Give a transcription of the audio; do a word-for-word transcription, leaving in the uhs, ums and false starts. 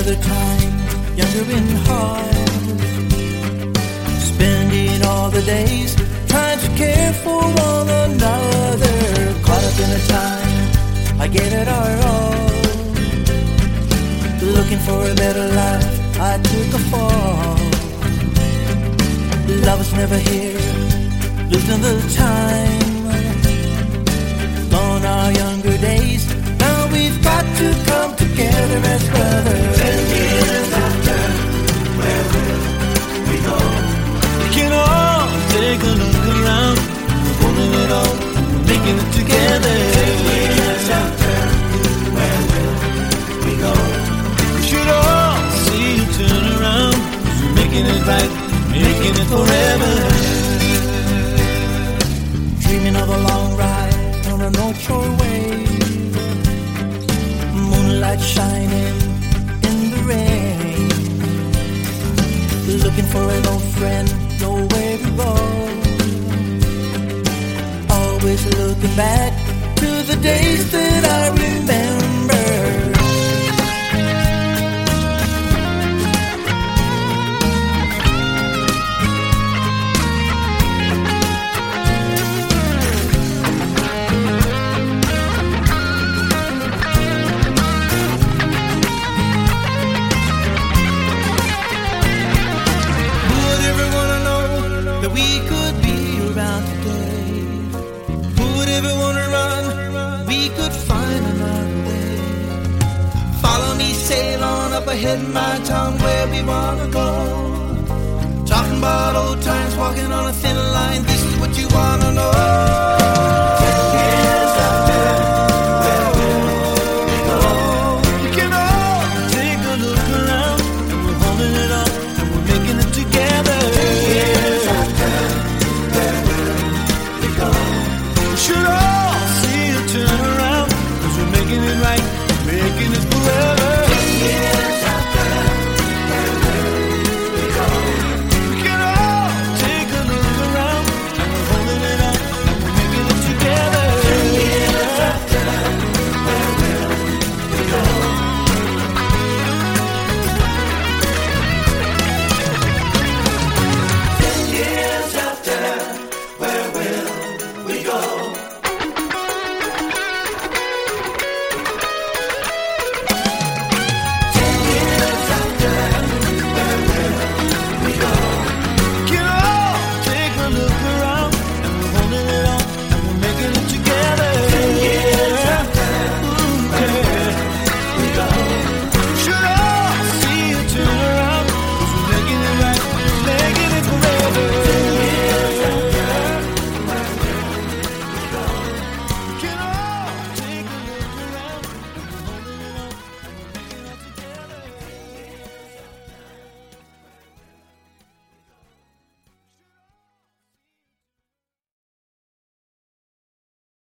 another time, younger in heart, spending all the days trying to care for one another. Caught up in a time, I gave it our all, looking for a better life, I took a fall. Love was never here, losing the time. Gone our younger days, now we've got to come together as brothers. Ten years after, where will we go? We can all take a look around, we're holding it all, making it together. Ten years after, where will we go? We should all see you turn around, we're making it right, making it forever. Dreaming of a long ride on a North Shore wave, moonlight shining in the rain, looking for an old friend, nowhere to go. Always looking back to the days that I remember. We could be around today. Who would ever want to run? We could find another way. Follow me, sail on up ahead, my town, where we wanna go. Talking about old times, walking on a thin line. This is what you wanna know.